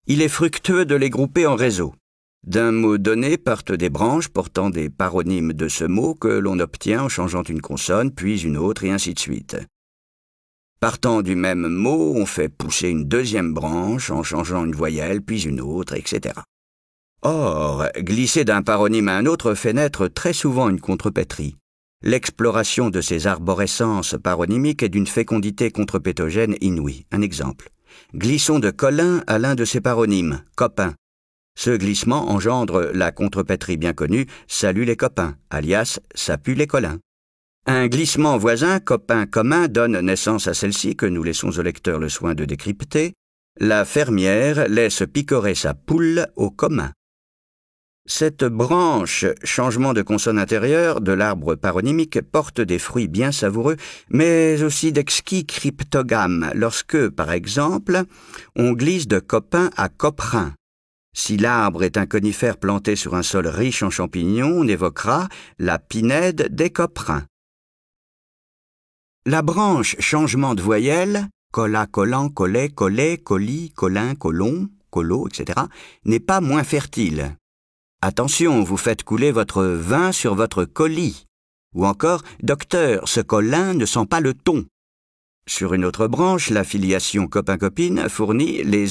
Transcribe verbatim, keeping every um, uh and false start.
Il est fructueux de les grouper en réseau. D'un mot donné partent des branches portant des paronymes de ce mot que l'on obtient en changeant une consonne, puis une autre, et ainsi de suite. Partant du même mot, on fait pousser une deuxième branche en changeant une voyelle, puis une autre, et cetera. Or, glisser d'un paronyme à un autre fait naître très souvent une contrepétrie. L'exploration de ces arborescences paronymiques est d'une fécondité contrepétogène inouïe. Un exemple. Glissons de Colin à l'un de ses paronymes, copain. Ce glissement engendre la contrepétrie bien connue « Salut les copains », alias « Ça pue les Colins ». Un glissement voisin, copain commun, donne naissance à celle-ci que nous laissons au lecteur le soin de décrypter. La fermière laisse picorer sa poule au commun. Cette branche, changement de consonne intérieure de l'arbre paronymique, porte des fruits bien savoureux, mais aussi d'exquis cryptogames, lorsque, par exemple, on glisse de copain à coprin. Si l'arbre est un conifère planté sur un sol riche en champignons, on évoquera la pinède des coprins. La branche changement de voyelle, colla, collant, collet, collet, colis, colin, colon, colo, et cetera, n'est pas moins fertile. Attention, vous faites couler votre vin sur votre colis. Ou encore, docteur, ce colin ne sent pas le thon. Sur une autre branche, la filiation copain-copine fournit les